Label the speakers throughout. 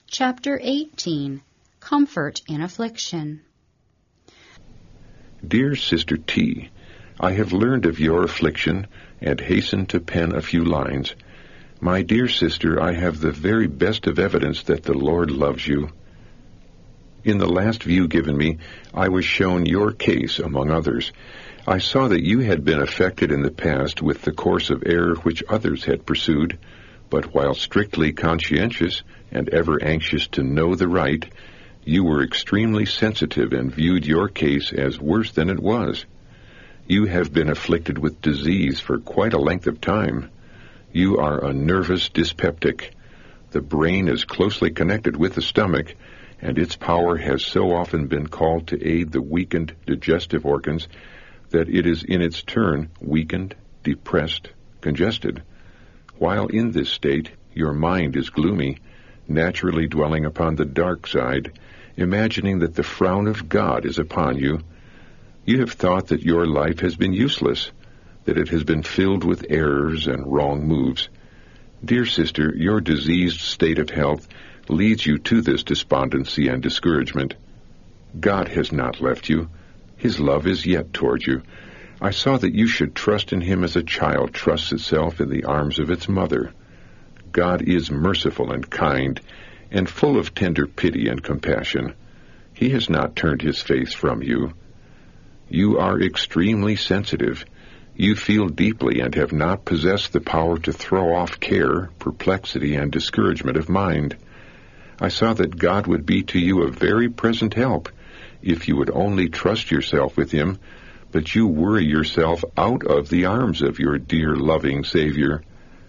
Speaker 1: Chapter 18. Comfort in Affliction.
Speaker 2: Dear Sister T., I have learned of your affliction and hasten to pen a few lines. My dear sister, I have the very best of evidence that the Lord loves you. In the last view given me, I was shown your case among others. I saw that you had been affected in the past with the course of error which others had pursued, but while strictly conscientious and ever anxious to know the right, you were extremely sensitive and viewed your case as worse than it was. You have been afflicted with disease for quite a length of time. You are a nervous dyspeptic. The brain is closely connected with the stomach, and its power has so often been called to aid the weakened digestive organs that it is in its turn weakened, depressed, congested. While in this state, your mind is gloomy, naturally dwelling upon the dark side, imagining that the frown of God is upon you. You have thought that your life has been useless, that it has been filled with errors and wrong moves. Dear sister, your diseased state of health leads you to this despondency and discouragement. God has not left you. His love is yet toward you. I saw that you should trust in Him as a child trusts itself in the arms of its mother. God is merciful and kind, and full of tender pity and compassion. He has not turned His face from you. You are extremely sensitive. You feel deeply and have not possessed the power to throw off care, perplexity, and discouragement of mind. I saw that God would be to you a very present help if you would only trust yourself with Him, but you worry yourself out of the arms of your dear, loving Savior.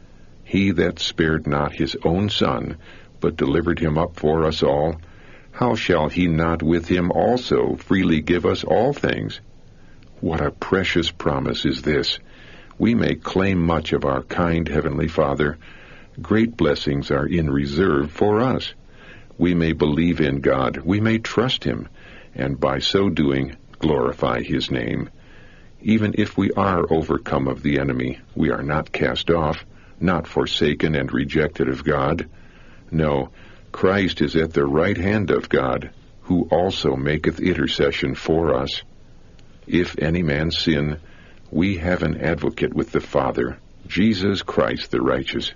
Speaker 2: He that spared not His own Son, but delivered Him up for us all, how shall He not with Him also freely give us all things? What a precious promise is this! We may claim much of our kind Heavenly Father. Great blessings are in reserve for us. We may believe in God, we may trust Him, and by so doing, glorify His name. Even if we are overcome of the enemy, we are not cast off, not forsaken and rejected of God. No, Christ is at the right hand of God, who also maketh intercession for us. If any man sin, we have an advocate with the Father, Jesus Christ the righteous.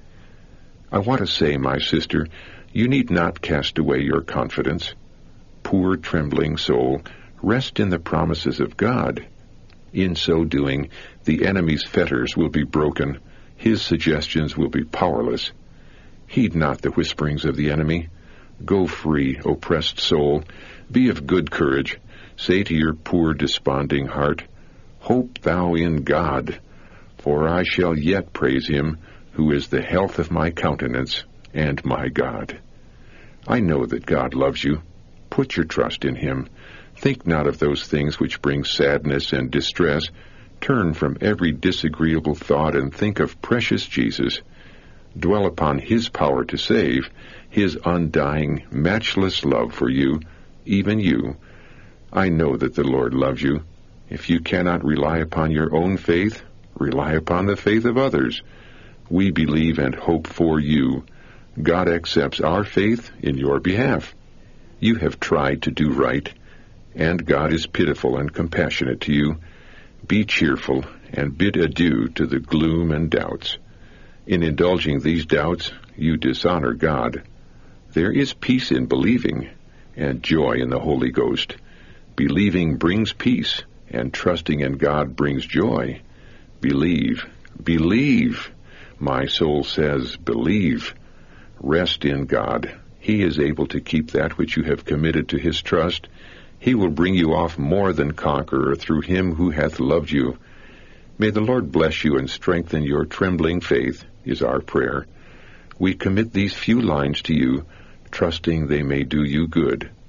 Speaker 2: I want to say, my sister, you need not cast away your confidence. Poor trembling soul, rest in the promises of God. In so doing, the enemy's fetters will be broken, his suggestions will be powerless. Heed not the whisperings of the enemy. Go free, oppressed soul. Be of good courage. Say to your poor desponding heart, Hope thou in God, for I shall yet praise Him, who is the health of my countenance and my God. I know that God loves you. Put your trust in Him. Think not of those things which bring sadness and distress. Turn from every disagreeable thought and think of precious Jesus. Dwell upon His power to save, His undying, matchless love for you, even you. I know that the Lord loves you. If you cannot rely upon your own faith, rely upon the faith of others. We believe and hope for you. God accepts our faith in your behalf. You have tried to do right, and God is pitiful and compassionate to you. Be cheerful and bid adieu to the gloom and doubts. In indulging these doubts, you dishonor God. There is peace in believing, and joy in the Holy Ghost. Believing brings peace, and trusting in God brings joy. Believe, believe. My soul says, believe. Rest in God. He is able to keep that which you have committed to His trust. He will bring you off more than conqueror through Him who hath loved you. May the Lord bless you and strengthen your trembling faith, is our prayer. We commit these few lines to you, trusting they may do you good.